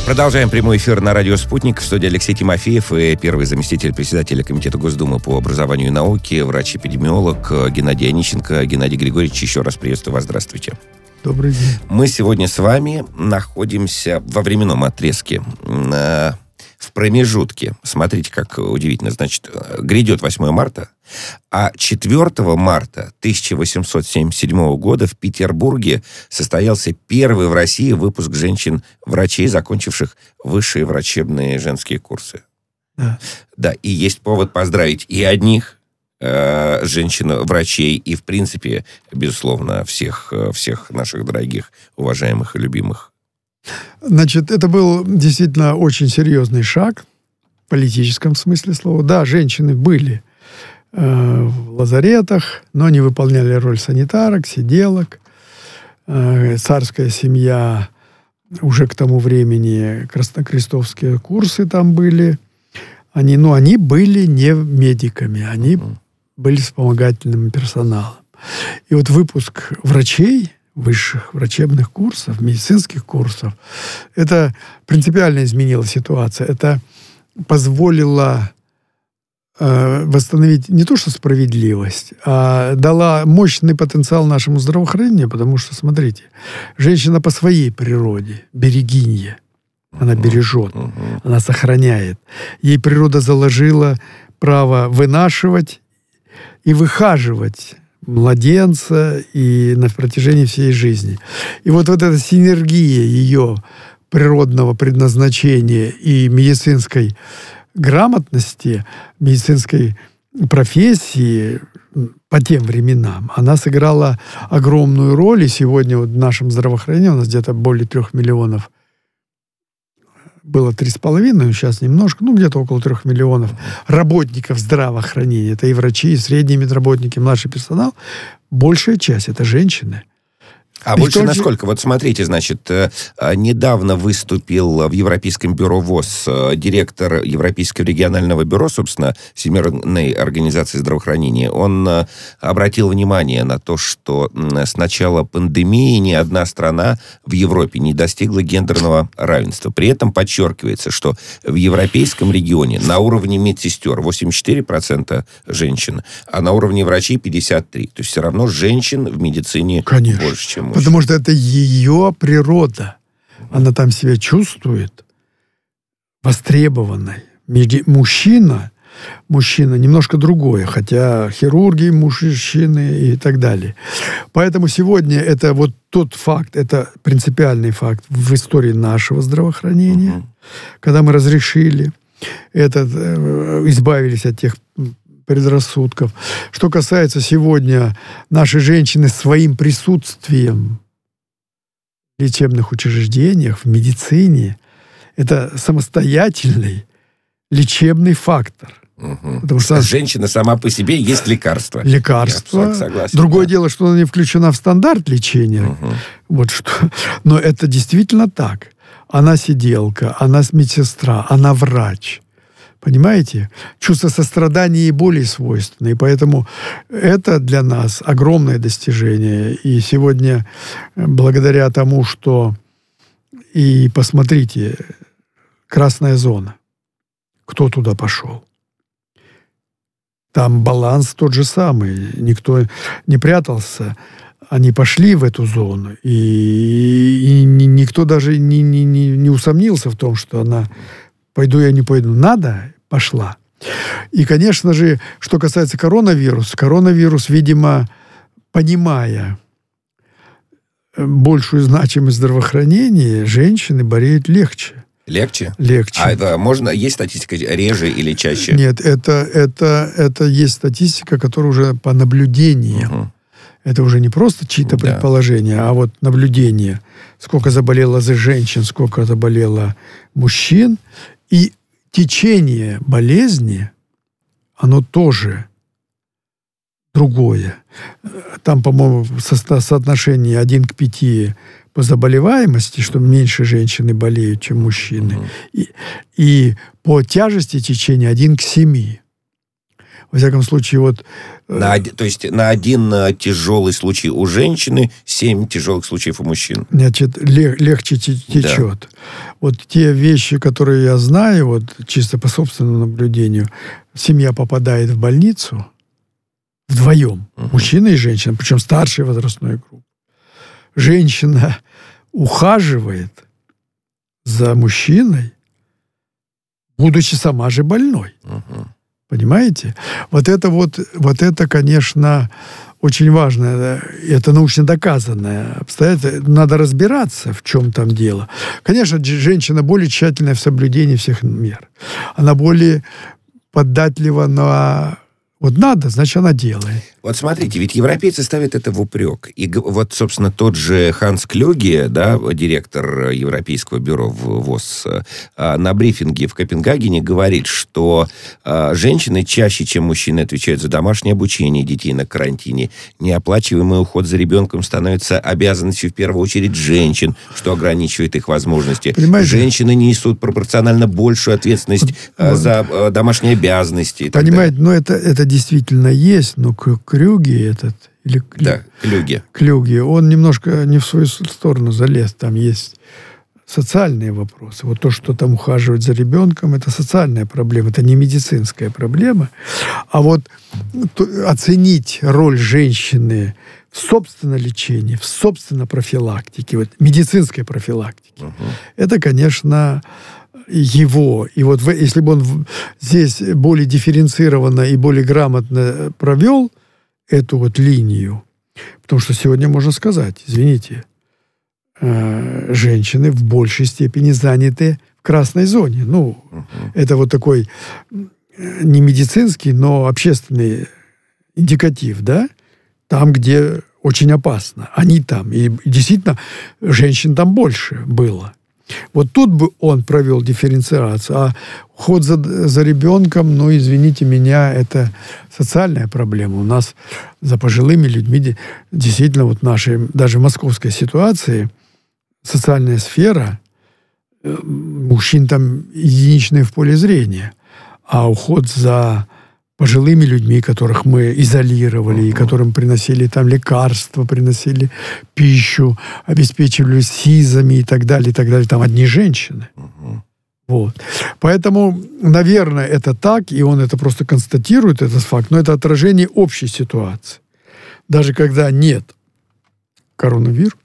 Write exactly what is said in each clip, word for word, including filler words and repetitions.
Продолжаем прямой эфир на радио «Спутник». В студии Алексей Тимофеев и первый заместитель председателя Комитета Госдумы по образованию и науке, врач-эпидемиолог Геннадий Онищенко. Геннадий Григорьевич, еще раз приветствую вас. Здравствуйте. Добрый день. Мы сегодня с вами находимся во временном отрезке, в промежутке. Смотрите, как удивительно. Значит, грядет восьмое марта, а четвёртого марта тысяча восемьсот семьдесят седьмого года в Петербурге состоялся первый в России выпуск женщин-врачей, закончивших высшие врачебные женские курсы. Да. Да, и есть повод поздравить и одних э, женщин-врачей, и, в принципе, безусловно, всех, всех наших дорогих, уважаемых и любимых. Значит, это был действительно очень серьезный шаг в политическом смысле слова. Да, женщины были э, в лазаретах, но они выполняли роль санитарок, сиделок. Э, царская семья, уже к тому времени краснокрестовские курсы там были. Они, но они были не медиками, они mm-hmm. были вспомогательным персоналом. И вот выпуск врачей, высших врачебных курсов, медицинских курсов, это принципиально изменило ситуацию. Это позволило э, восстановить не то что справедливость, а дала мощный потенциал нашему здравоохранению, потому что, смотрите, женщина по своей природе берегинья. Она бережет, uh-huh. она сохраняет. Ей природа заложила право вынашивать и выхаживать младенца и на протяжении всей жизни. И вот, вот эта синергия ее природного предназначения и медицинской грамотности, медицинской профессии по тем временам, она сыграла огромную роль. И сегодня вот в нашем здравоохранении у нас где-то более трех миллионов, было три с половиной, сейчас немножко, ну, где-то около трех миллионов работников здравоохранения. Это и врачи, и средние медработники, младший персонал. Большая часть — это женщины. А и больше насколько? Же... Вот смотрите, значит, недавно выступил в Европейском бюро ВОЗ директор Европейского регионального бюро, собственно, Всемирной организации здравоохранения. Он обратил внимание на то, что с начала пандемии ни одна страна в Европе не достигла гендерного равенства. При этом подчеркивается, что в европейском регионе на уровне медсестер восемьдесят четыре процента женщин, а на уровне врачей пятьдесят три процента. То есть все равно женщин в медицине Конечно. больше, чем мужчин. Потому что это ее природа. Она там себя чувствует востребованной. Мужчина, мужчина немножко другое, хотя хирурги, мужчины и так далее. Поэтому сегодня это вот тот факт, это принципиальный факт в истории нашего здравоохранения, uh-huh. когда мы разрешили этот, избавились от тех предрассудков. Что касается сегодня нашей женщины своим присутствием в лечебных учреждениях, в медицине, это самостоятельный лечебный фактор. Угу. Потому что женщина сама по себе есть лекарство. Лекарство. Согласен, Другое да. дело, что она не включена в стандарт лечения. Угу. Вот что. Но это действительно так. Она сиделка, она медсестра, она врач. Понимаете? Чувство сострадания ей более свойственно. И поэтому это для нас огромное достижение. И сегодня, благодаря тому, что... И посмотрите, красная зона. Кто туда пошел? Там баланс тот же самый. Никто не прятался. Они пошли в эту зону. И, и никто даже не, не, не, не усомнился в том, что она... Пойду я, не пойду. Надо, пошла. И, конечно же, что касается коронавируса, коронавирус, видимо, понимая большую значимость здравоохранения, женщины болеют легче. Легче? Легче. А это можно, есть статистика реже или чаще? Нет, это, это, это есть статистика, которая уже по наблюдениям. Угу. Это уже не просто чьи-то да. предположения, а вот наблюдение. Сколько заболело за женщин, сколько заболело мужчин. И течение болезни, оно тоже другое. Там, по-моему, со- соотношение один к пяти по заболеваемости, что меньше женщины болеют, чем мужчины. Mm-hmm. И, и по тяжести течения один к семи. Во всяком случае, вот... На, то есть на один тяжелый случай у женщины, семь тяжелых случаев у мужчин. Значит, лег, легче течет. Да. Вот те вещи, которые я знаю, вот чисто по собственному наблюдению, семья попадает в больницу вдвоем, угу. мужчина и женщина, причем старшей возрастной группы. Женщина ухаживает за мужчиной, будучи сама же больной. Угу. Понимаете? Вот это вот, вот это, конечно, очень важно. Это научно доказанное обстоятельство. Надо разбираться, в чем там дело. Конечно, женщина более тщательная в соблюдении всех мер. Она более податлива на... Вот надо, значит, она делает. Вот смотрите, ведь европейцы ставят это в упрек. И вот, собственно, тот же Ханс Клюге, да, директор Европейского бюро ВОЗ, на брифинге в Копенгагене говорит, что женщины чаще, чем мужчины, отвечают за домашнее обучение детей на карантине. Неоплачиваемый уход за ребенком становится обязанностью в первую очередь женщин, что ограничивает их возможности. Понимаете? Женщины несут пропорционально большую ответственность вот. за домашние обязанности. Понимаете, ну это, это действительно есть, но Клюге этот, или да, Клюге. Клюге, он немножко не в свою сторону залез. Там есть социальные вопросы. Вот то, что там ухаживать за ребенком, это социальная проблема, это не медицинская проблема. А вот оценить роль женщины в собственном лечении, в собственной профилактике, вот медицинской профилактике, угу. это, конечно, его. И вот если бы он здесь более дифференцированно и более грамотно провел эту вот линию, потому что сегодня можно сказать, извините, э, женщины в большей степени заняты в красной зоне. Ну, uh-huh. это вот такой не медицинский, но общественный индикатив, да? Там, где очень опасно. Они там. И действительно, женщин там больше было. Вот тут бы он провел дифференциацию, а уход за, за ребенком, ну, извините меня, это социальная проблема. У нас за пожилыми людьми действительно вот нашей, даже в московской ситуации, социальная сфера, мужчин там единичные в поле зрения, а уход за пожилыми людьми, которых мы изолировали, uh-huh. и которым приносили там лекарства, приносили пищу, обеспечивали СИЗами и так далее, и так далее. Там одни женщины. Uh-huh. Вот. Поэтому, наверное, это так, и он это просто констатирует, этот факт, но это отражение общей ситуации. Даже когда нет коронавируса,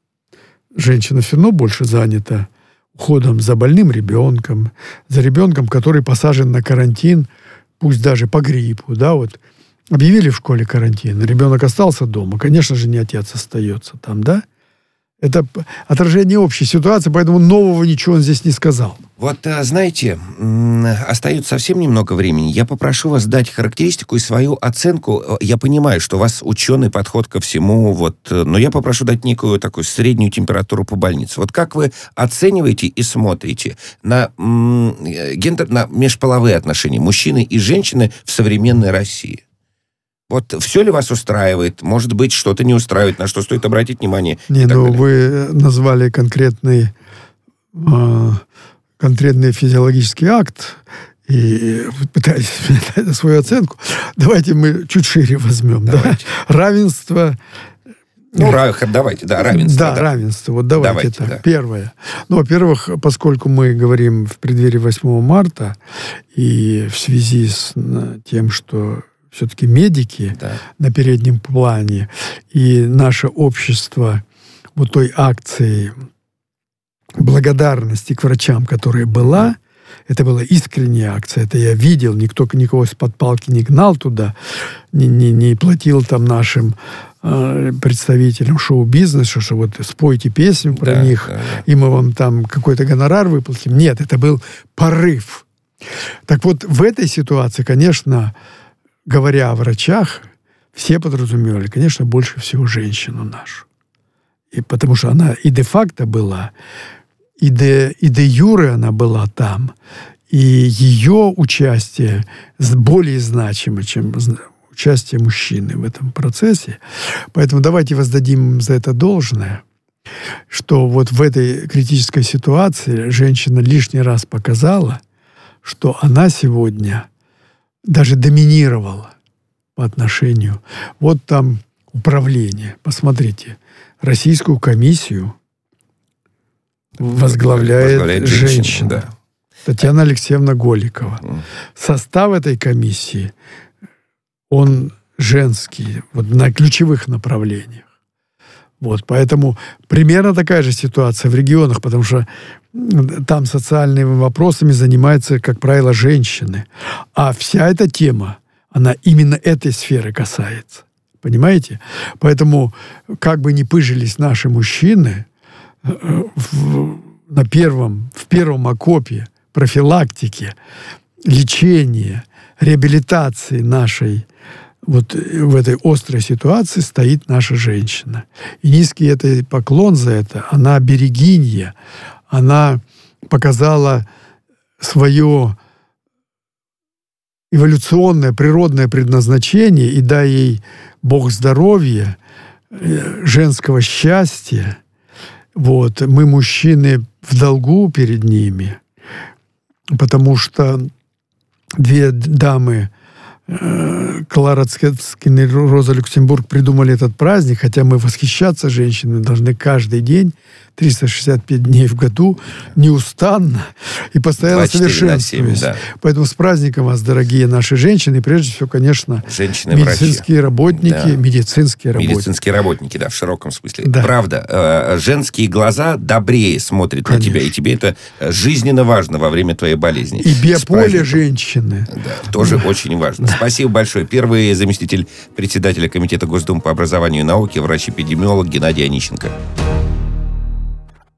женщина все равно больше занята уходом за больным ребенком, за ребенком, который посажен на карантин, пусть даже по гриппу, да, вот объявили в школе карантин, ребенок остался дома, конечно же, не отец остается там, да. Это отражение общей ситуации, поэтому нового ничего он здесь не сказал. Вот, знаете, остается совсем немного времени. Я попрошу вас дать характеристику и свою оценку. Я понимаю, что у вас ученый подход ко всему, вот, но я попрошу дать некую такую среднюю температуру по больнице. Вот как вы оцениваете и смотрите на, м, гендер, на межполовые отношения мужчины и женщины в современной России? Вот все ли вас устраивает? Может быть, что-то не устраивает, на что стоит обратить внимание? Не, ну вы назвали конкретный, э, конкретный физиологический акт и пытались дать свою оценку. Давайте мы чуть шире возьмем. Да? Равенство. Ну, рав... давайте, да, равенство. Да, да. равенство. Вот давайте, давайте так. Да. Первое. Ну, во-первых, поскольку мы говорим в преддверии восьмого марта и в связи с тем, что все-таки медики да. на переднем плане, и наше общество вот той акции благодарности к врачам, которая была, это была искренняя акция, это я видел, никто никого из-под палки не гнал туда, не, не, не платил там нашим э, представителям шоу-бизнеса, что вот спойте песню про да, них, да, да. и мы вам там какой-то гонорар выплатим. Нет, это был порыв. Так вот, в этой ситуации, конечно, говоря о врачах, все подразумевали, конечно, больше всего женщину нашу. И потому что она и де-факто была, и де, и де-юре она была там, и ее участие более значимо, чем участие мужчины в этом процессе. Поэтому давайте воздадим за это должное, что вот в этой критической ситуации женщина лишний раз показала, что она сегодня даже доминировал по отношению. Вот там управление. Посмотрите, Российскую комиссию возглавляет, возглавляет женщина. женщина. Да. Татьяна Алексеевна Голикова. Mm. Состав этой комиссии, он женский, вот на ключевых направлениях. Вот, поэтому примерно такая же ситуация в регионах, потому что там социальными вопросами занимаются, как правило, женщины. А вся эта тема, она именно этой сферы касается. Понимаете? Поэтому, как бы ни пыжились наши мужчины, в, на первом, в первом окопе профилактики, лечения, реабилитации нашей вот в этой острой ситуации стоит наша женщина. И низкий это поклон за это. Она берегинья. Она показала свое эволюционное, природное предназначение, и дай ей Бог здоровья, женского счастья. Вот. Мы, мужчины, в долгу перед ними, потому что две дамы, Клара Цкетскин и Роза Люксембург, придумали этот праздник, хотя мы восхищаться женщинами должны каждый день, триста шестьдесят пять дней в году, неустанно и постоянно совершенствуясь. Да. Поэтому с праздником вас, дорогие наши женщины, и прежде всего, конечно, медицинские работники, да. медицинские работники. Медицинские работники, да, в широком смысле. Да. Правда, женские глаза добрее смотрят конечно. на тебя, и тебе это жизненно важно во время твоей болезни. И биополе женщины. Да, тоже да. очень важно. Да. Спасибо большое. Первый заместитель председателя Комитета Госдумы по образованию и науке, врач-эпидемиолог Геннадий Онищенко.